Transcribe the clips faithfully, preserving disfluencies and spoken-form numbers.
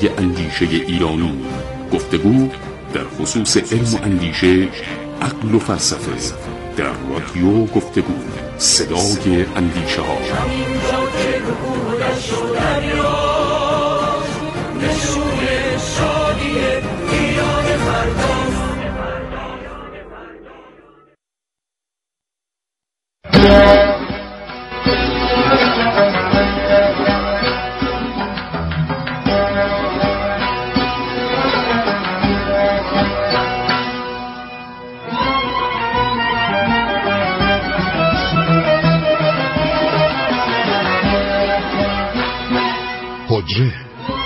اندیشه ایرانی، گفتگو در خصوص علم و اندیشه، عقل و فلسفه، در رادیو گفتگو، صدای اندیشه ها. حجره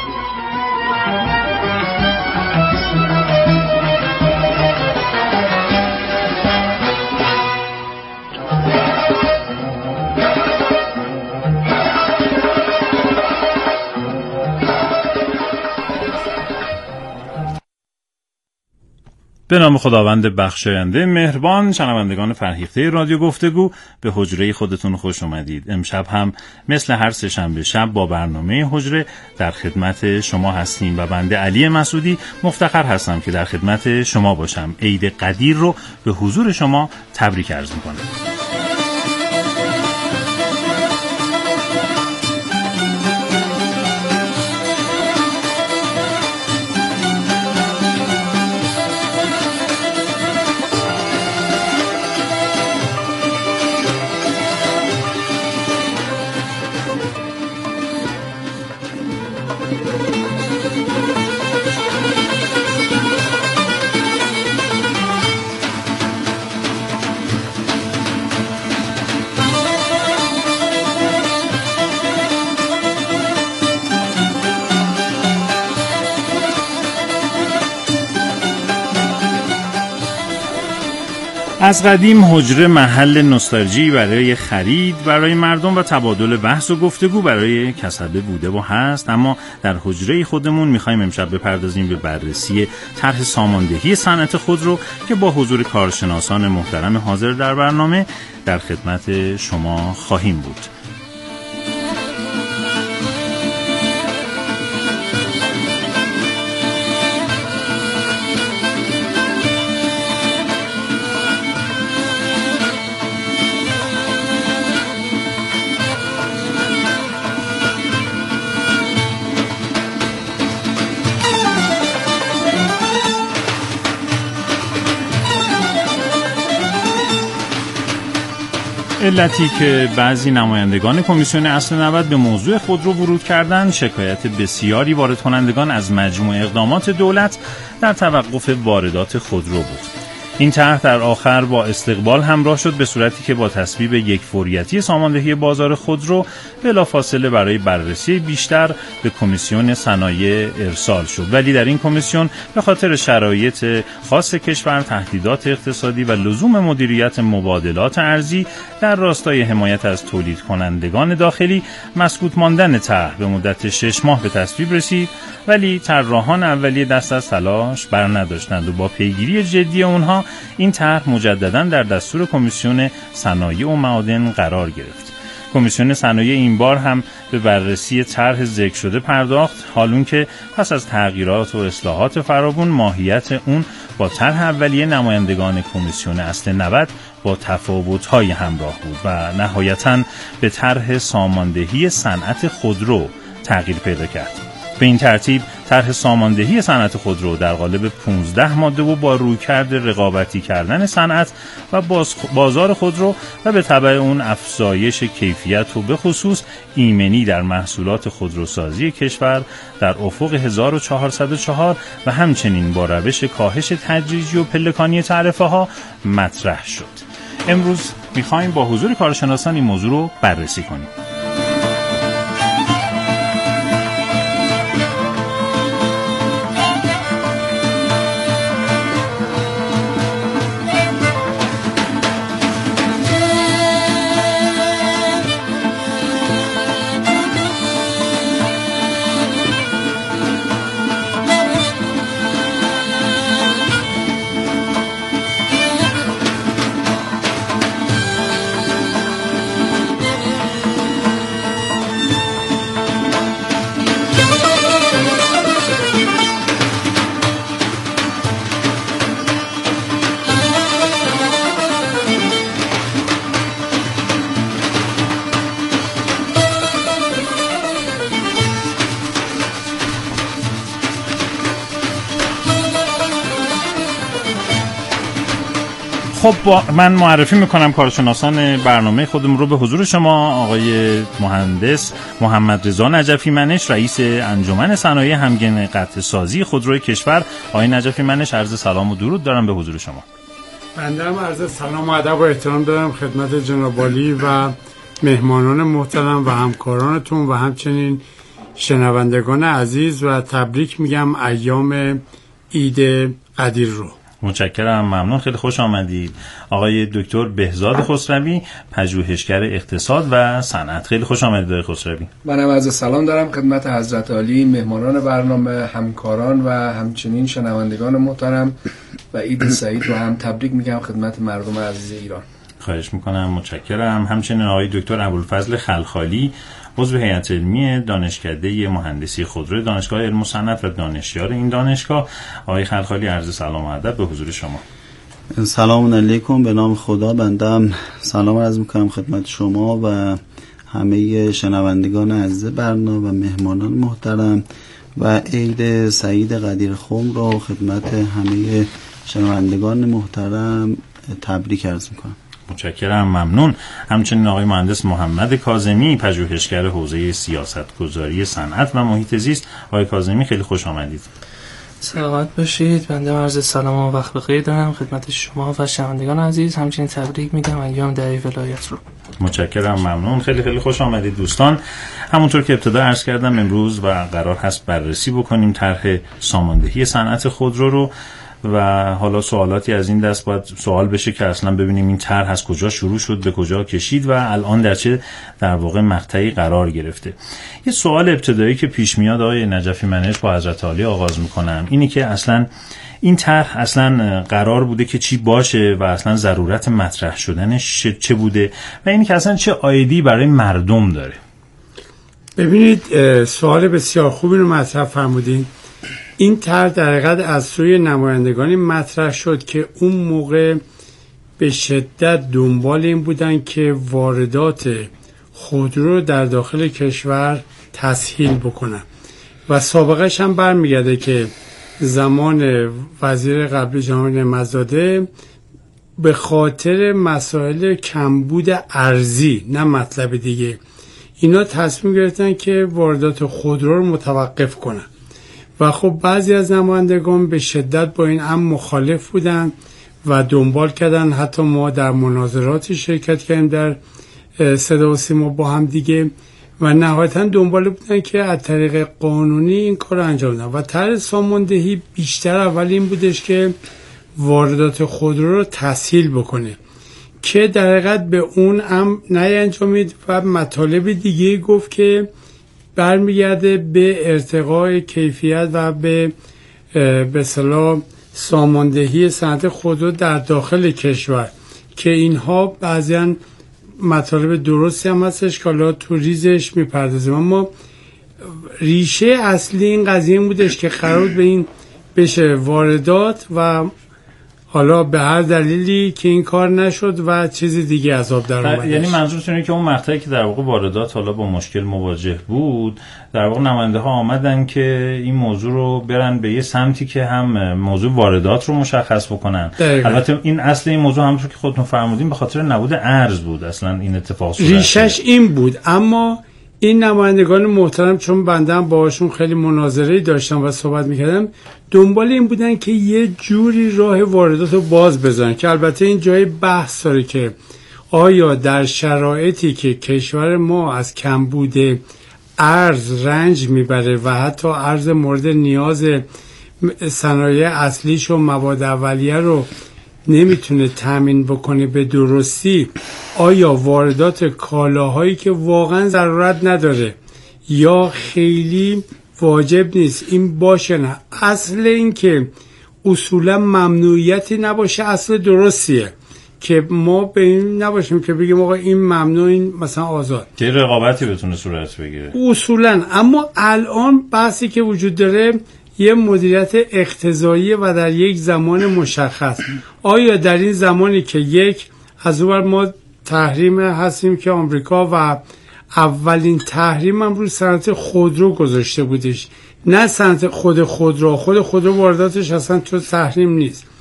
به نام خداوند بخشاینده مهربان. شنوندگان فرهیخته رادیو گفتگو، به حجره خودتون خوش اومدید. امشب هم مثل هر سه شنبه شب با برنامه حجره در خدمت شما هستیم و بنده علی مسعودی مفتخر هستم که در خدمت شما باشم. عید قدیر رو به حضور شما تبریک عرض می‌کنم. از قدیم حجره محل نوستالژی برای خرید برای مردم و تبادل بحث و گفتگو برای کسبه بوده و هست، اما در حجره خودمون میخوایم امشب بپردازیم به بررسی طرح ساماندهی صنعت خودرو که با حضور کارشناسان محترم حاضر در برنامه در خدمت شما خواهیم بود. علتی که بعضی نمایندگان کمیسیون اصل نود به موضوع خودرو ورود کردند، شکایت بسیاری وارد کنندگان از مجموع اقدامات دولت در توقف واردات خودرو بود. این طرح در آخر با استقبال همراه شد، به صورتی که با تصویب یک فوریتی ساماندهی بازار خودرو بلافاصله برای بررسی بیشتر به کمیسیون صنایع ارسال شد. ولی در این کمیسیون به خاطر شرایط خاص کشور، تهدیدات اقتصادی و لزوم مدیریت مبادلات ارزی در راستای حمایت از تولید کنندگان داخلی، مسکوت ماندن طرح به مدت شش ماه به تصویب رسید. ولی طراحان اولیه دست از تلاش بر نداشتند و با پیگیری جدی اونها این طرح مجددا در دستور کمیسیون صنایع و معادن قرار گرفت. کمیسیون صنایع این بار هم به بررسی طرح ذکر شده پرداخت، حالون که پس از تغییرات و اصلاحات فراوان ماهیت اون با طرح اولیه نمایندگان کمیسیون اصل نود با تفاوت‌های همراه بود و نهایتاً به طرح ساماندهی صنعت خودرو تغییر پیدا کرد. به این ترتیب طرح ساماندهی صنعت خودرو در قالب پانزده ماده و با رویکرد رقابتی کردن صنعت و بازار خودرو و به تبع اون افزایش کیفیت و به خصوص ایمنی در محصولات خودروسازی کشور در افق هزار و چهارصد و چهار و همچنین با روش کاهش تدریجی و پلکانی تعرفه ها مطرح شد. امروز میخوایم با حضور کارشناسان این موضوع رو بررسی کنیم. خب من معرفی میکنم کارشناسان برنامه خودم رو به حضور شما. آقای مهندس محمد رضا نجفی منش، رئیس انجمن صنایع همگن قطع سازی خودروی کشور. آقای نجفی منش، عرض سلام و درود دارم به حضور شما. بنده هم عرض سلام و ادب و احترام دارم خدمت جناب عالی و مهمانان محترم و همکارانتون و همچنین شنوندگان عزیز و تبریک میگم ایام عید قدیر رو. متشکرم، ممنون، خیلی خوش آمدید. آقای دکتر بهزاد خسروی، پژوهشگر اقتصاد و صنعت، خیلی خوش آمدید آقای خسروی. منم عرض سلام دارم خدمت حضرت عالی، مهمانان برنامه، همکاران و همچنین شنوندگان محترم و عید سعید و هم تبریک میگم خدمت مردم عزیز ایران. خواهش میکنم، متشکرم. همچنین آقای دکتر ابوالفضل خلخالی، عضو هیئت علمی دانشکده مهندسی خودرو دانشگاه علم و صنعت و دانشیار این دانشگاه. آقای خلخالی، عرض سلام و ادب به حضور شما. سلام علیکم، به نام خدا. بنده سلام عرض میکنم خدمت شما و همه شنوندگان عزیز برنامه و مهمانان محترم و عید سعید قدیر خم رو خدمت همه شنوندگان محترم تبریک عرض میکنم. متشکرم، ممنون. همچنین آقای مهندس محمد کاظمی، پژوهشگر حوزه سیاستگذاری صنعت و محیط زیست. آقای کاظمی، خیلی خوش آمدید. سلامت باشید. بنده عرض سلام و وقت بخیر دارم خدمت شما و شنوندگان عزیز. همچنین تبریک میگم ایام دهه ولایت رو. متشکرم، ممنون، خیلی خیلی خوش آمدید دوستان. همونطور که ابتدا عرض کردم امروز و قرار هست بررسی بکنیم طرح ساماندهی صنعت خودرو رو و حالا سوالاتی از این دست باید سوال بشه که اصلا ببینیم این طرح از کجا شروع شد، به کجا کشید و الان در چه در واقع مقطعی قرار گرفته. یه سوال ابتدایی که پیش میاد آقای نجفی منش، با حضرت عالی آغاز میکنم، اینی که اصلا این طرح اصلا قرار بوده که چی باشه و اصلا ضرورت مطرح شدنش چه بوده و اینی که اصلا چه عایدی برای مردم داره. ببینید، سوال بسیار خوبی رو مطرح فرمودین. این طرح در حقیقت از سوی نمایندگانی مطرح شد که اون موقع به شدت دنبال این بودن که واردات خودرو در داخل کشور تسهیل بکنن و سابقش هم برمیگرده که زمان وزیر قبلی جناب نعمت‌زاده به خاطر مسائل کمبود ارزی، نه مطلب دیگه، اینا تصمیم گرفتن که واردات خودرو رو متوقف کنن و خب بعضی از نمایندگان به شدت با این امر مخالف بودن و دنبال کردن. حتی ما در مناظراتی شرکت کردیم در صدا و سیما با هم دیگه و نهایتا دنبال بودن که از طریق قانونی این کار انجام بدن و طرح ساماندهی بیشتر اول این بودش که واردات خودرو رو تسهیل بکنه که در حقیقت به اون امر نینجامید و مطالب دیگه گفت که برمیگرده به ارتقاء کیفیت و به به اصطلاح ساماندهی صنعت خودرو در داخل کشور که اینها بعضیاً مطالب درستی هم هستش که حالا تو ریزش میپردازیم، اما ریشه اصلی این قضیه این بودش که قرار به این بشه واردات و حالا به هر دلیلی که این کار نشد و چیزی دیگه از آب در اومدش. یعنی منظورتون اینه که اون مقطعی که در واقع واردات حالا با مشکل مواجه بود، در واقع نماینده ها آمدن که این موضوع رو برن به یه سمتی که هم موضوع واردات رو مشخص بکنن. دقیقا. البته این اصل این موضوع همونطور که خودتون فرمودین به خاطر نبود ارز بود اصلا این اتفاق صورت گرفت. ریشش این بود، اما این نمایندگان محترم چون بنده هم باهاشون خیلی مناظره داشتم و صحبت میکردم، دنبال این بودن که یه جوری راه واردات رو باز بزنن که البته این جای بحث داره که آیا در شرایطی که کشور ما از کمبود ارز رنج میبره و حتی ارز مورد نیاز صنایع اصلیش و مواد اولیه رو نمیتونه تامین بکنه به درستی، آیا واردات کالاهایی که واقعا ضرورت نداره یا خیلی واجب نیست این باشه؟ نه، اصل این که اصولا ممنوعیتی نباشه اصل درستیه که ما به این نباشیم که بگیم آقا این ممنوع این مثلا آزاد، که رقابتی بتونه صورت بگیره اصولا. اما الان بحثی که وجود داره یه مدیریت اقتضایی و در یک زمان مشخص. آیا در این زمانی که یک از اون ما تحریم هستیم که آمریکا و اولین تحریم هم روی صنعت خودرو گذاشته بودش، نه صنعت خود خودرو، خود خودرو وارداتش اصلا تو تحریم نیست،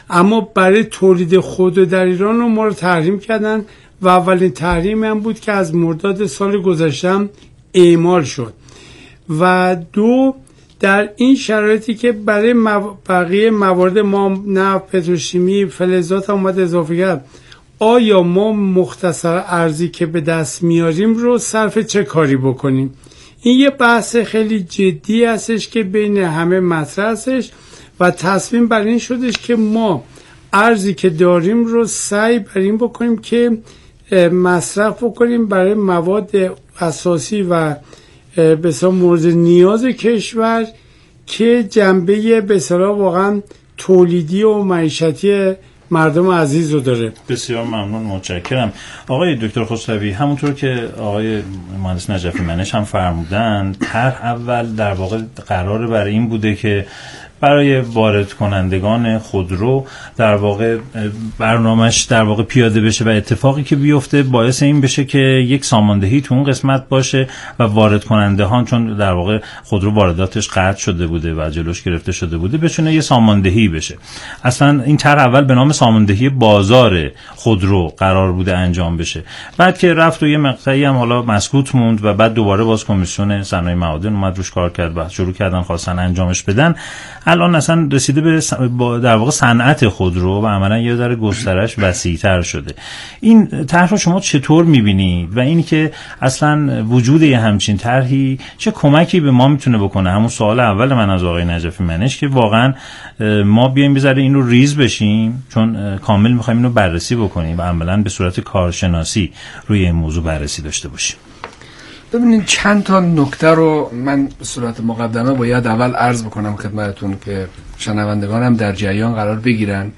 اما برای تولید خودرو در ایران رو ما رو تحریم کردن و اولین تحریم هم بود که از مرداد سال گذشته اعمال شد. و دو، در این شرایطی که برای مو... بقیه موارد ما نفت، پتروشیمی، فلزات اومد اضافه کرد، آیا ما مختصر ارزی که به دست میاریم رو صرف چه کاری بکنیم؟ این یه بحث خیلی جدی هستش که بین همه مطرح هستش و تصمیم بر این شدش که ما ارزی که داریم رو سعی بر این بکنیم که مصرف بکنیم برای مواد اساسی و به اصطلاح مورد نیاز کشور که جنبه به اصطلاح واقعا تولیدی و معیشتی مردم عزیز رو داره. بسیار ممنون، متشکرم. آقای دکتر خسروی، همونطور که آقای مهندس نجفی منش هم فرمودن، طرح اول در واقع قرار برای این بوده که برای وارد کنندگان خودرو در واقع برنامه‌اش در واقع پیاده بشه و اتفاقی که بیفته باعث این بشه که یک ساماندهی تو اون قسمت باشه و وارد کننده ها، چون در واقع خودرو وارداتش قطع شده بوده و جلوش گرفته شده بوده، بتونه یه ساماندهی بشه. اصلا این طرح اول به نام ساماندهی بازار خودرو قرار بوده انجام بشه، بعد که رفت و یه مقطعی هم حالا مسکوت موند و بعد دوباره باز کمیسیون صنایع معادن اومد روش کار کرد و شروع کردن خواستن انجامش بدن. الان اصلا رسیده به در واقع صنعت خودرو و عملا یه ذره گسترش وسیع‌تر شده. این طرح رو شما چطور می‌بینید و اینی که اصلا وجود یه همچین طرحی چه کمکی به ما میتونه بکنه؟ همون سوال اول من از آقای نجفی منش که واقعا ما بیایم بذاره این رو ریز بشیم، چون کامل می‌خوایم اینو بررسی بکنیم و عملاً به صورت کارشناسی روی این موضوع بررسی داشته باشیم. ببینید چند تا نکته رو من به صورت مقدمه باید اول عرض بکنم خدمتتون که شنوندگانم در جریان قرار بگیرن.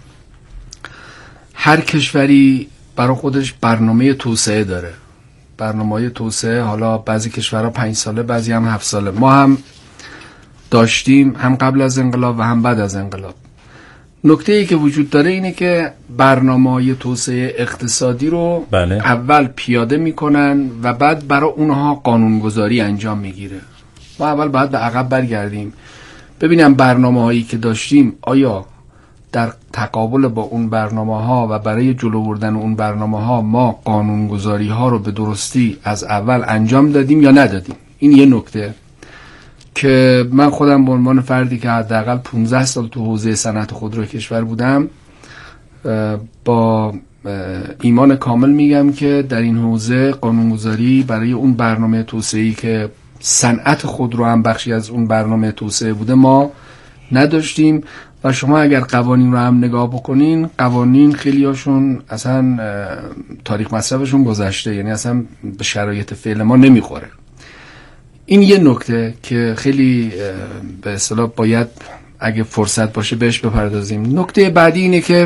هر کشوری برای خودش برنامه توسعه داره. برنامه توسعه، حالا بعضی کشورها پنج ساله، بعضی هم هفت ساله. ما هم داشتیم، هم قبل از انقلاب و هم بعد از انقلاب. نکته ای که وجود داره اینه که برنامه‌های توسعه اقتصادی رو بله. اول پیاده میکنن و بعد برای اونها قانونگذاری انجام میگیره. ما اول باید به عقب برگردیم ببینم برنامه‌هایی که داشتیم آیا در تقابل با اون برنامه‌ها و برای جلو بردن اون برنامه‌ها ما قانونگذاری‌ها رو به درستی از اول انجام دادیم یا ندادیم. این یه نکته که من خودم به عنوان فردی که حداقل پانزده سال تو حوزه صنعت خودرو کشور بودم با ایمان کامل میگم که در این حوزه قانونگذاری برای اون برنامه توسعه‌ای که صنعت خودرو هم بخشی از اون برنامه توسعه بوده ما نداشتیم. و شما اگر قوانین رو هم نگاه بکنین، قوانین خیلی هاشون اصلا تاریخ مصرفشون گذشته، یعنی اصلا به شرایط فعل ما نمیخوره. این یه نکته که خیلی به اصطلاح باید اگه فرصت باشه بهش بپردازیم. نکته بعدی اینه که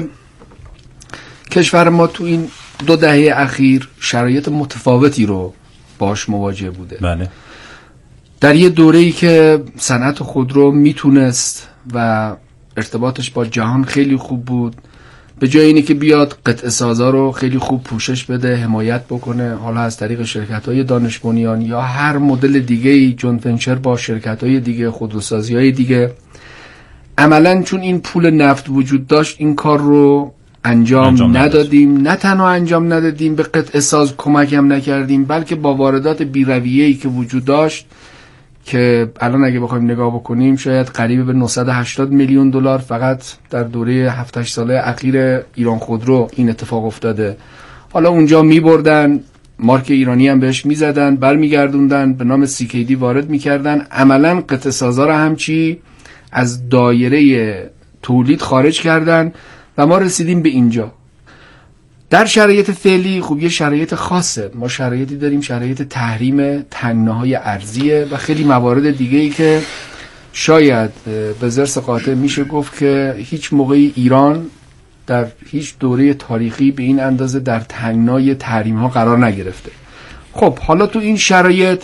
کشور ما تو این دو دهه اخیر شرایط متفاوتی رو باش مواجه بوده. بله. در یه دوره‌ای که صنعت خودرو میتونست و ارتباطش با جهان خیلی خوب بود، به جای اینی که بیاد قطعه سازا رو خیلی خوب پوشش بده، حمایت بکنه، حالا از طریق شرکت‌های دانش بنیان یا هر مدل دیگه‌ای، جوینت ونچر با شرکت‌های دیگه، خودروسازی‌های دیگه، عملاً چون این پول نفت وجود داشت این کار رو انجام, انجام ندادیم. نه تنها انجام ندادیم، به قطعه ساز کمک هم نکردیم، بلکه با واردات بی‌رویه‌ای که وجود داشت که الان اگه بخوایم نگاه بکنیم شاید قریب به نهصد و هشتاد میلیون دلار فقط در دوره هفت هشت ساله اخیر ایران خودرو این اتفاق افتاده. حالا اونجا میبردن، مارک ایرانی هم بهش میزدن، برمیگردوندن، به نام سی کی دی وارد میکردن، عملا قطعه سازا رو همچی از دایره تولید خارج کردن و ما رسیدیم به اینجا. در شرایط فعلی خب یه شرایط خاصه، ما شرایطی داریم، شرایط تحریم تنگناهای ارضیه و خیلی موارد دیگه‌ای که شاید به ضرس قاطع میشه گفت که هیچ موقعی ایران در هیچ دوره تاریخی به این اندازه در تنگنای تحریم ها قرار نگرفته. خب حالا تو این شرایط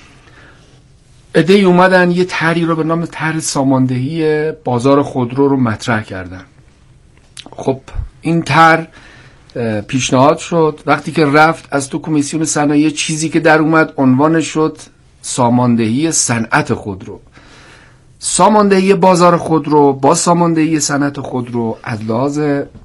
عده‌ای اومدن یه طرحی رو به نام طرح ساماندهی بازار خودرو رو مطرح کردن. خب این طرح پیشنهاد شد، وقتی که رفت از تو کمیسیون صنایع چیزی که در اومد عنوان شد ساماندهی صنعت خودرو. ساماندهی بازار خودرو با ساماندهی صنعت خودرو از لحاظ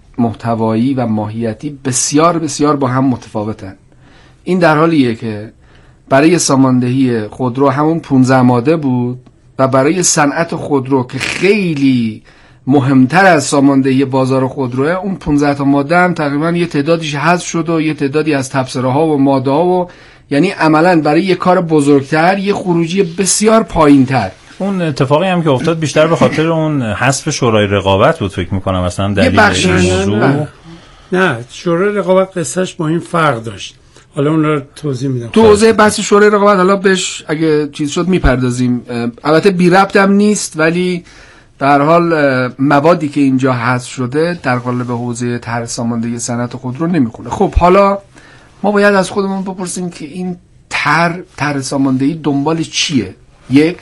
محتوایی و ماهیتی بسیار بسیار با هم متفاوتن. این در حالیه که برای ساماندهی خودرو همون پانزده ماده بود و برای صنعت خودرو که خیلی مهمتر از ساماندهی بازار خودروه، اون پانزده تا ماده هم تقریبا یه تعدادیش حذف شد و یه تعدادی از تبصره ها و ماده ها و یعنی عملا برای یه کار بزرگتر یه خروجی بسیار پایینتر. اون اتفاقی هم که افتاد بیشتر به خاطر اون حذف شورای رقابت بود فکر میکنم مثلا دلیل این موضوع. نه شورای رقابت قصهش با این فرق داشت، حالا اون رو توضیح میدم. تو حوزه بحث شورای رقابت حالا بهش اگه چیز شد میپردازیم، البته بی ربط هم نیست، ولی در حال موادی که اینجا حذف شده در قالب حوزه طرح ساماندهی صنعت خودرو نمیخونه. خب حالا ما باید از خودمون بپرسیم که این طرح طرح ساماندهی دنبال چیه؟ یک،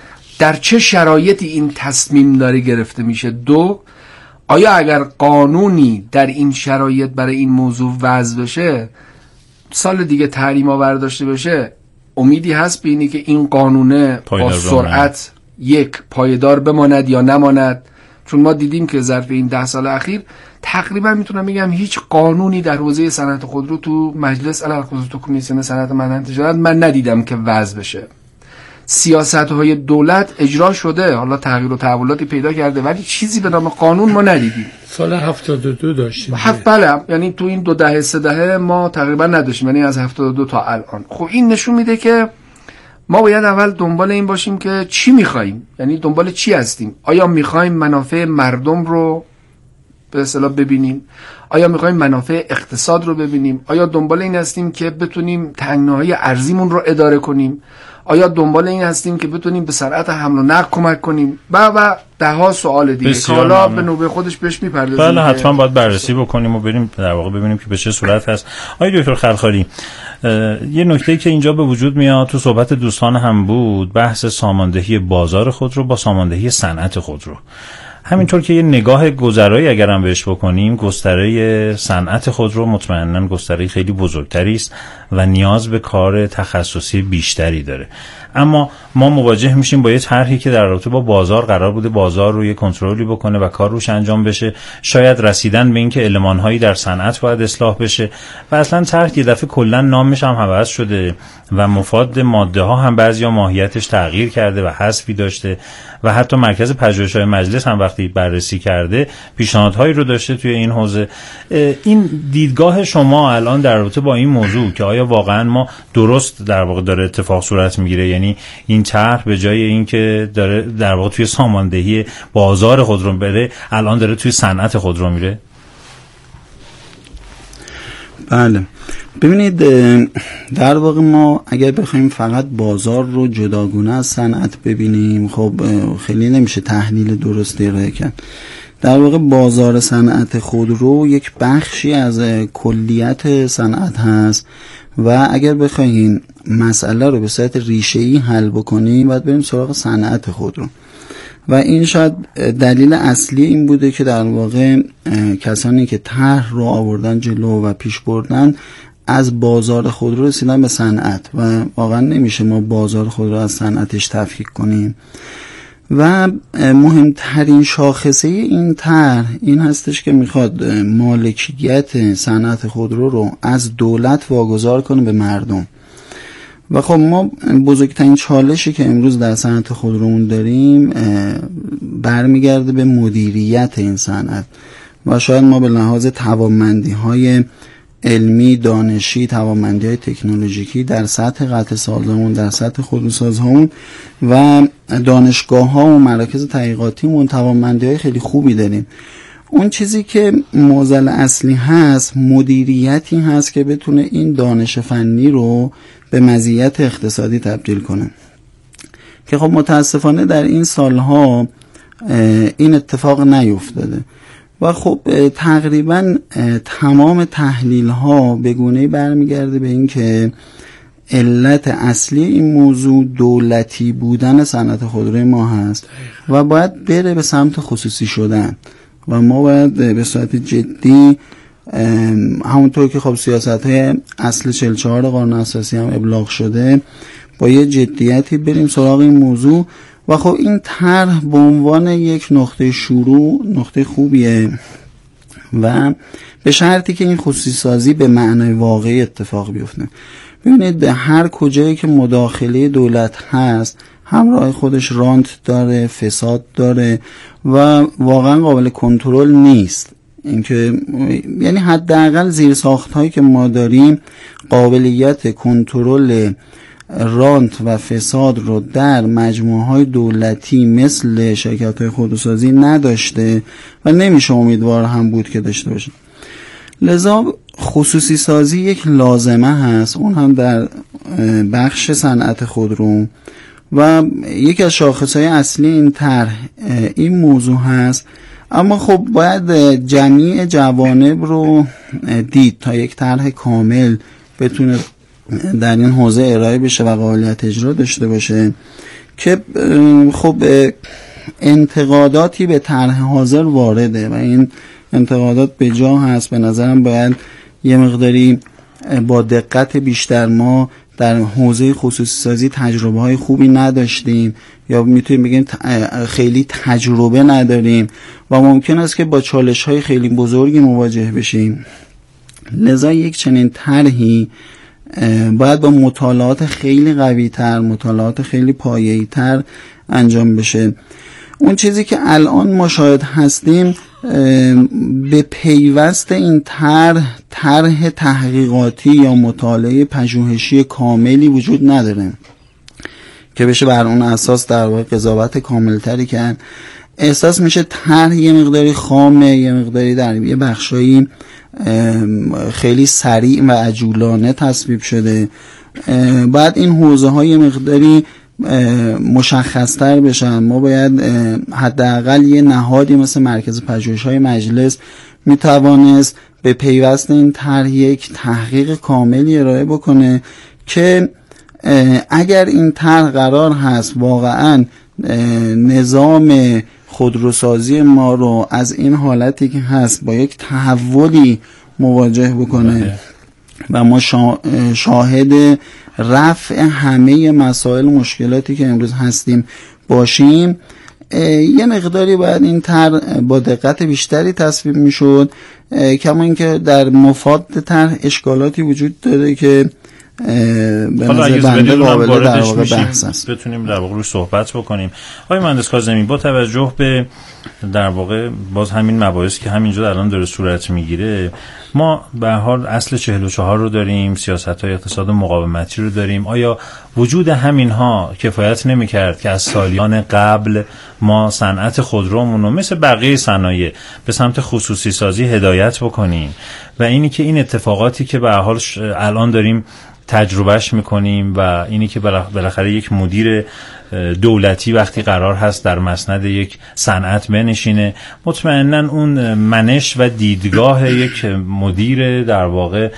در چه شرایطی این تصمیم داره گرفته میشه؟ دو، آیا اگر قانونی در این شرایط برای این موضوع وضع بشه، سال دیگه تحریم آور داشته بشه، امیدی هست به اینی که این قانونه با سرعت یک پایدار بماند یا نماند؟ چون ما دیدیم که ظرف این ده سال اخیر تقریبا میتونم بگم هیچ قانونی در حوزه صنعت خودرو تو مجلس علل خصوص تو کمیسیون صنعت معدن تجارت من ندیدم که وضع بشه. سیاست‌های دولت اجرا شده، حالا تغییر و تحولاتی پیدا کرده، ولی چیزی به نام قانون ما ندیدیم. سال هفتاد و دو داشتیم. هفت بله، یعنی تو این دو دهه سه دهه ما تقریبا نداشتیم، یعنی از هفتاد و دو تا الان. خب این نشون میده که ما باید اول دنبال این باشیم که چی می‌خوایم، یعنی دنبال چی هستیم. آیا می‌خوایم منافع مردم رو به اصطلاح ببینیم؟ آیا می‌خوایم منافع اقتصاد رو ببینیم؟ آیا دنبال این هستیم که بتونیم تنگناهای ارزیمون رو اداره کنیم؟ آیا دنبال این هستیم که بتونیم به صنعت حمل و نقل کمک کنیم؟ و و ده ها سوال دیگه که حالا به نوبه خودش بهش میپردازیم. بله حتما باید بررسی بکنیم و بریم در واقع ببینیم که به چه صورت هست. آقای دکتر خلخالی، یه نکته‌ای که اینجا به وجود میاد تو صحبت دوستان هم بود، بحث ساماندهی بازار خودرو با ساماندهی صنعت خودرو. همینطور که یه نگاه گذرایی اگر هم بهش بکنیم، گستره صنعت خودرو مطمئناً گستره خیلی بزرگتری است و نیاز به کار تخصصی بیشتری داره. اما ما مواجه میشیم با یه طرحی که در رابطه با بازار قرار بوده بازار رو یه کنترلی بکنه و کار روش انجام بشه، شاید رسیدن به این که المان‌هایی در صنعت باید اصلاح بشه و اصلا طرح یه دفعه کلا نامش هم عوض شده و مفاد ماده ها هم بعضیا ماهیتش تغییر کرده و حذفی داشته و حتی مرکز پژوهش‌های مجلس هم وقتی بررسی کرده پیشنهادهایی رو داشته توی این حوزه. این دیدگاه شما الان در رابطه با این موضوع که آیا واقعا ما درست در واقع داره اتفاق صورت میگیره، یعنی این طرح به جای اینکه داره در واقع توی ساماندهی بازار خودرو بره الان داره توی صنعت خودرو میره؟ بله ببینید، در واقع ما اگر بخوایم فقط بازار رو جداگانه از صنعت ببینیم، خب خیلی نمیشه تحلیل درستی ارائه کرد. در واقع بازار صنعت خودرو یک بخشی از کلیت صنعت هست و اگر بخوایم مسئله رو به صورت ریشه‌ای حل بکنیم باید بریم سراغ صنعت خودرو و این شاید دلیل اصلی این بوده که در واقع کسانی که طرح رو آوردن جلو و پیش بردن از بازار خودرو رسیدن به صنعت و واقعا نمیشه ما بازار خودرو از صنعتش تفکیک کنیم. و مهمترین شاخصه این طرح این هستش که میخواد مالکیت صنعت خودرو رو از دولت واگذار کنه به مردم. و خب ما بزرگترین چالشی که امروز در صنعت خودرومون داریم برمیگرده به مدیریت این صنعت و شاید ما به لحاظ توانمندی های علمی، دانشی، توانمندی های تکنولوژیکی در سطح قطع سازمون، در سطح خودروسازهامون و دانشگاه ها و مراکز تحقیقاتیمون توانمندی های خیلی خوبی داریم. اون چیزی که معضل اصلی هست مدیریتی هست که بتونه این دانش فنی رو به مزیت اقتصادی تبدیل کنه که خب متاسفانه در این سالها این اتفاق نیفتاده و خب تقریبا تمام تحلیل ها به گونه‌ای برمیگرده به این که علت اصلی این موضوع دولتی بودن صنعت خودروی ما هست و باید بره به سمت خصوصی شدن و ما باید به صورت جدی همونطور که خب سیاست های اصل چهل و چهار قانون اساسی هم ابلاغ شده با یه جدیتی بریم سراغ این موضوع و خب این طرح به عنوان یک نقطه شروع نقطه خوبیه و به شرطی که این خصوصی سازی به معنای واقعی اتفاق بیفته. ببینید به هر کجایی که مداخله دولت هست همراه خودش رانت داره، فساد داره و واقعا قابل کنترل نیست. اینکه یعنی حداقل زیر ساخت هایی که ما داریم قابلیت کنترل رانت و فساد رو در مجموعه های دولتی مثل شرکت های خودروسازی نداشته و نمیشه امیدوار هم بود که داشته باشه. لذا خصوصی سازی یک لازمه هست، اون هم در بخش صنعت خودرو و یکی از شاخصهای اصلی این طرح این موضوع هست. اما خب باید جمیع جوانب رو دید تا یک طرح کامل بتونه در این حوزه ارائه بشه و قابلیت اجرا داشته باشه که خب انتقاداتی به طرح حاضر وارده و این انتقادات به جا هست. به نظرم باید یه مقداری با دقت بیشتر، ما در حوزه خصوصی سازی تجربه های خوبی نداشتیم یا میتونیم بگیم خیلی تجربه نداریم و ممکن است که با چالش های خیلی بزرگی مواجه بشیم. لذا یک چنین طرحی باید با مطالعات خیلی قوی تر، مطالعات خیلی پایه‌ای تر انجام بشه. اون چیزی که الان ما شاهد هستیم به پیوست این طرح طرح تحقیقاتی یا مطالعه پژوهشی کاملی وجود نداره که بشه بر اون اساس در واقع قضاوت کاملتری کرد. احساس میشه طرح یه مقداری خامه، یه مقداری در یه بخشایی خیلی سریع و عجولانه تصویب شده. بعد این حوزه های مقداری مشخص‌تر بشن. ما باید حداقل یه نهادی مثل مرکز پژوهش‌های مجلس میتوانست به پیوست این طرح یک تحقیق کاملی ارائه بکنه که اگر این طرح قرار هست واقعاً نظام خودروسازی ما رو از این حالتی که هست با یک تحولی مواجه بکنه و ما شاهد رفع همه مسائل و مشکلاتی که امروز هستیم باشیم، یه مقداری باید این طرح با دقت بیشتری تصویب میشد. کما اینکه در مفاد طرح اشکالاتی وجود داره که به نظر بنده قابل در واقع بحث است، بتونیم در واقع روش صحبت بکنیم. آقای مهندس کاظمی، با توجه به در واقع باز همین مباحثی که همینجا الان داره صورت میگیره، ما به هر حال اصل چهل و چهار رو داریم، سیاست‌های اقتصاد مقاومتی رو داریم. آیا وجود همینها کفایت نمی‌کرد که از سالیان قبل ما صنعت خودرومون رو مثل بقیه صنایع به سمت خصوصی سازی هدایت بکنیم و اینی که این اتفاقاتی که به هر حال الان داریم تجربهش میکنیم و اینی که بالاخره یک مدیر دولتی وقتی قرار هست در مسند یک صنعت بنشینه، مطمئناً اون منش و دیدگاه یک مدیر در واقع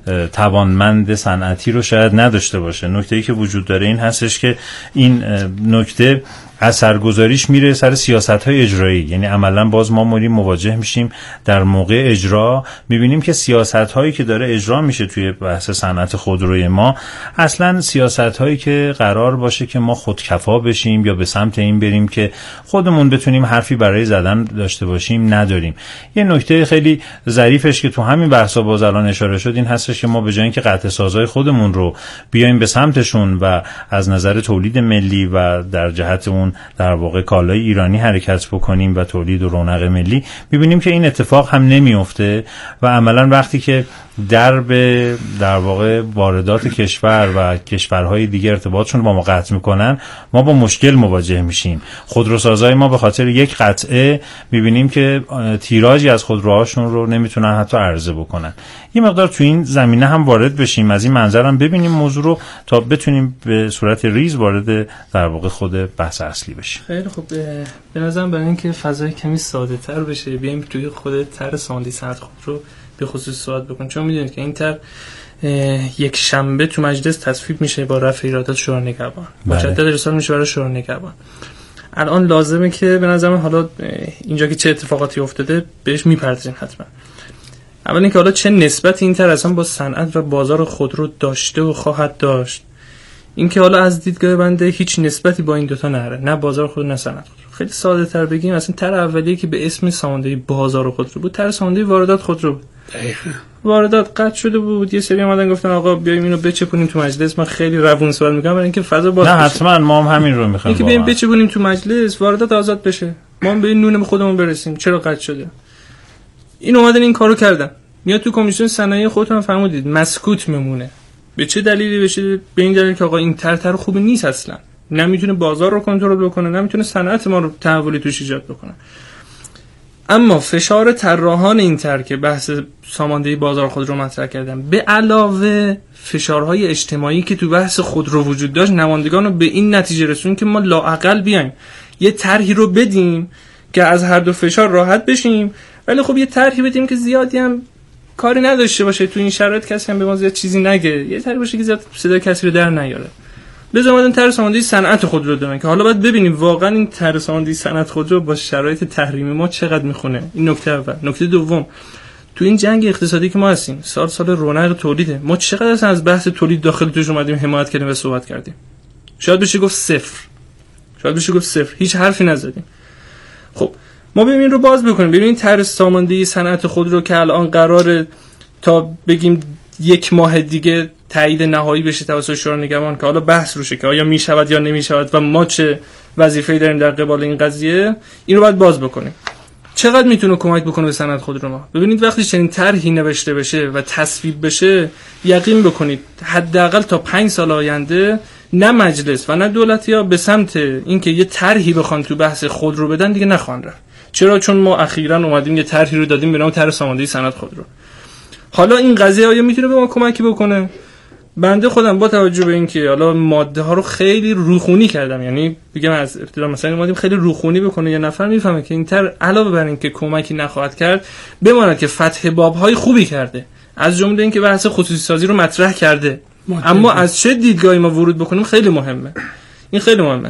توانمند صنعتی رو شاید نداشته باشه. نکته‌ای که وجود داره این هستش که این نکته اثرگذاریش میره سر سیاست‌های اجرایی، یعنی عملاً باز ما موریم مواجه میشیم در موقع اجرا، میبینیم که سیاست‌هایی که داره اجرا میشه توی بحث صنعت خودروی ما اصلاً سیاست‌هایی که قرار باشه که ما خودکفا بشیم یا به سمت این بریم که خودمون بتونیم حرفی برای زدن داشته باشیم نداریم. یه نکته خیلی ظریفش که تو همین بحثا باز الان اشاره شد این هستش که ما به جای اینکه قطع سازهای خودمون رو بیایم به سمتشون و از نظر تولید ملی و در جهت اون در واقع کالای ایرانی حرکت بکنیم و تولید و رونق ملی، می‌بینیم که این اتفاق هم نمیفته و عملاً وقتی که درب در واقع واردات کشور و کشورهای دیگه ارتباطشون با ما قطع میکنن، ما با مشکل مواجه میشیم. خودروسازای ما به خاطر یک قطعه میبینیم که تیراژی از خودروهاشون رو نمیتونن حتی عرضه بکنن. یه مقدار تو این زمینه هم وارد بشیم، از این منظر هم ببینیم موضوع رو تا بتونیم به صورت ریز وارد در واقع خود بحث اصلی بشیم. خیلی خوب. به نظرم برای اینکه فضای کمی ساده تر بشه بیایم توی خود طرح ساندی صنعت خودرو به خصوص صحبت بکنیم، چون میدونید که این طرح یک شنبه تو مجلس تصویب میشه با رفع ایرادات شورای نگهبان، مجدد ارسال میشه برای شورای نگهبان. الان لازمه که به نظرم حالا اینجا که چه اتفاقاتی افتاده بهش میپردازیم حتما. اول اینکه حالا چه نسبت این طرح اصلا با صنعت و بازار خودرو داشته و خواهد داشت، اینکه حالا از دیدگاه بنده هیچ نسبتی با این دوتا نره، نه بازار خودرو نه صنعت خودرو. خیلی ساده تر بگیم، اصلا طرح اولیه که به اسم ساماندهی بازار خودرو بود، طرح ساماندهی واردات خودرو بود. دقیقاً واردات قطع شده بود، یه سری اومدن گفتن آقا بیایم اینو بچپونیم تو مجلس. من خیلی روون صحبت میگم برای اینکه فضا باز نه حتما ما هم همین رو میخوایم، اینکه بیایم بچپونیم تو مجلس، واردات آزاد بشه، ما هم به این نون خودمون برسیم. چرا قطع شده؟ این اومدن این کارو کردن. میاد تو کمیسیون صنایع خودتون فرمودید مسکوت میمونه. به چه دلیلی؟ بشه به این دلیل که آقا این طرح خوبی نیست، اصلا نمیتونه بازار رو کنترل بکنه، نمیتونه صنعت ما رو تحولی توش ایجاد بکنه. اما فشار طراحان این طرح که بحث ساماندهی بازار خودرو مطرح کردن، به علاوه فشارهای اجتماعی که تو بحث خودرو وجود داشت، نمایندگان رو به این نتیجه رسون که ما لااقل بیایم یه طرحی رو بدیم که از هر دو فشار راحت بشیم، ولی خب یه طرحی بدیم که زیادی هم کاری نداشته باشه، تو این شرایط کسی هم به ما زیاد چیزی نگه، یه طرحی باشه که زیاد صدای کسی رو در نیاره. لذا اومدن طرح ساماندهی صنعت خودرو دادن که حالا باید ببینیم واقعا این طرح ساماندهی صنعت خودرو با شرایط تحریمی ما چقدر میخونه. این نکته اول. نکته دوم، تو این جنگ اقتصادی که ما هستیم، سال سال رونق تولیده، ما چقدر اصلا از بحث تولید داخل توش اومدیم حمایت کردیم و صحبت کردیم؟ شاید بشه گفت صفر، شاید بشه گفت صفر، هیچ حرفی نزدیم. خب ما ببینیم رو باز بکنیم، ببینیم طرح ساماندهی صنعت خودرو که الان قراره تا بگیم یک ماه دیگه تایید نهایی بشه توسط شورای نگهبان که حالا بحث روشه که آیا میشود یا نمیشود و ما چه وظیفه‌ای داریم در قبال این قضیه، این رو باید باز بکنیم. چقدر میتونه کمک بکنه به صنعت خودرو ما؟ ببینید وقتی چنین طرحی نوشته بشه و تصویب بشه، یقین بکنید حداقل تا پنج سال آینده نه مجلس و نه دولتی‌ها به سمت اینکه یه طرحی بخوان تو بحث خودرو بدن دیگه نخوان رفت. چرا؟ چون ما اخیراً اومدیم یه طرحی رو دادیم به نام طرح ساماندهی صنعت خودرو. حالا این قضیه آیا میتونه به ما کمکی بکنه؟ بنده خودم با توجه به اینکه حالا ماده ها رو خیلی روخونی کردم، یعنی بگم از ابتدا مثلا اومدیم خیلی روخونی بکنه، یه نفر میفهمه که این طرح علاوه بر اینکه کمکی نخواهد کرد، بماند که فتح باب های خوبی کرده، از جمله اینکه بحث خصوصی سازی رو مطرح کرده. اما از چه دیدگاهی ما ورود بکنیم خیلی مهمه. این خیلی مهمه.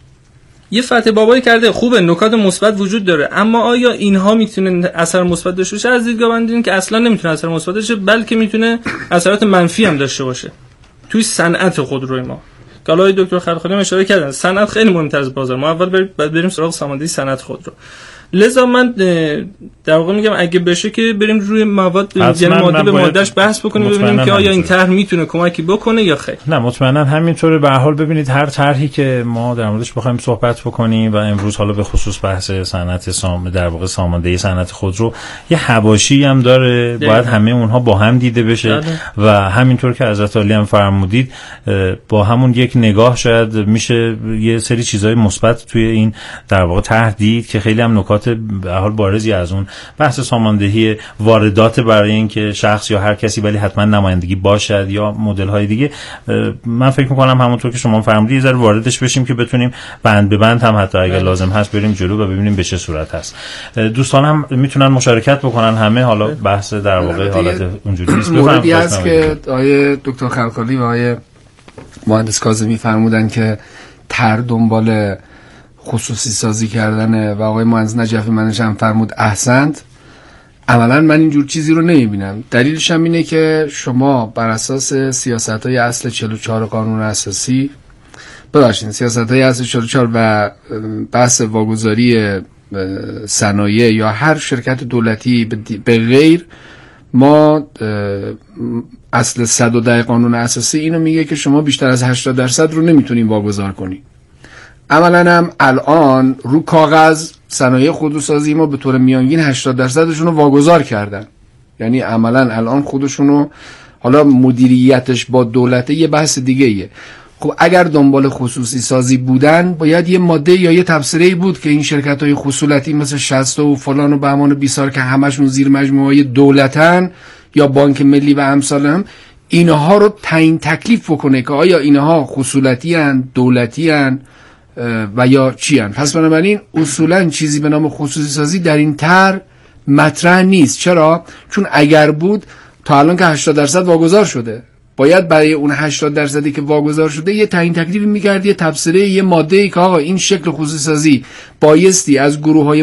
یه فتح بابایی کرده، خوبه، نکات مثبت وجود داره، اما آیا اینها میتونه اثر مثبت داشته باشه؟ از دیدگاه من دیدم که اصلا نمیتونه اثر مثبت داشته، بلکه میتونه اثرات منفی هم داشته باشه توی صنعت خودروی ما. که حالا دکتر خلخالی هم اشاره کردن صنعت خیلی مهمتر از بازار. ما اول بریم بعد بریم سراغ ساماندهی صنعت خودرو. لذا من در واقع میگم اگه بشه که بریم روی مواد، یعنی ماده به مادهش بحث بکنیم، ببینیم که آیا این طرح میتونه کمکی بکنه یا خیر. نه مطمئنا همینطوره. به هر حال ببینید هر طرحی که ما در موردش بخوایم صحبت بکنیم و امروز حالا به خصوص بحث صنعت سام در واقع ساماندهی صنعت خودرو یه حواشی هم داره، باید همه اونها با هم دیده بشه داره. و همینطور که حضرت عالی هم فرمودید با همون یک نگاه شاید میشه یه سری چیزای مثبت توی این در واقع طرح دید که خیلی هم نکات به حال بارزی از اون بحث ساماندهی واردات برای اینکه شخص یا هر کسی ولی حتما نمایندگی باشد یا مدل های دیگه. من فکر میکنم همونطور که شما فرمودید یه ذره واردش بشیم که بتونیم بند به بند هم حتی اگر لازم هست بریم جلو و ببینیم به چه صورت هست. دوستان هم میتونن مشارکت بکنن همه، حالا بحث در واقع حالت اونجوری نیست. موردی هست که آقای دکتر خلخالی و آقای مهندس کاظمی فرمودن که تر دنبال خصوصی سازی کردن و آقای مهندس نجفی منش هم فرمود احسنت. عملا من اینجور چیزی رو نمیبینم. دلیلش هم اینه که شما بر اساس سیاست‌های اصل چهل و چهار قانون اساسی ببخشید سیاست‌های اصل چهل و چهار و بحث واگذاری صنایع یا هر شرکت دولتی به غیر، ما اصل صد و ده قانون اساسی اینو میگه که شما بیشتر از هشتاد درصد رو نمیتونین واگذار کنی. عملاً هم الان رو کاغذ صنایع خودروسازی ما به طور میانگین هشتاد درصدشون رو واگذار کردن، یعنی عملاً الان خودشون رو، حالا مدیریتش با دولته یه بحث دیگه ایه. خب اگر دنبال خصوصی سازی بودن باید یه ماده یا یه تبصره‌ای بود که این شرکت‌های خصولتی مثل شصت و فلان و بهمان و بیسار که همشون زیر مجموعه دولتن یا بانک ملی و امثال هم، اینها رو تعیین تکلیف بکنه که آیا اینها خصولتی ان، دولتی ان و یا چی ان. پس بنابراین اصولا چیزی به نام خصوصی سازی در این طرح مطرح نیست. چرا؟ چون اگر بود تا الان که هشتاد درصد واگذار شده، باید برای اون هشتاد درصدی که واگذار شده یه تعیین تکلیفی می‌کرد، یه تبصره، یه ماده‌ای که آقا این شکل خصوصی سازی بایستی از گروه‌های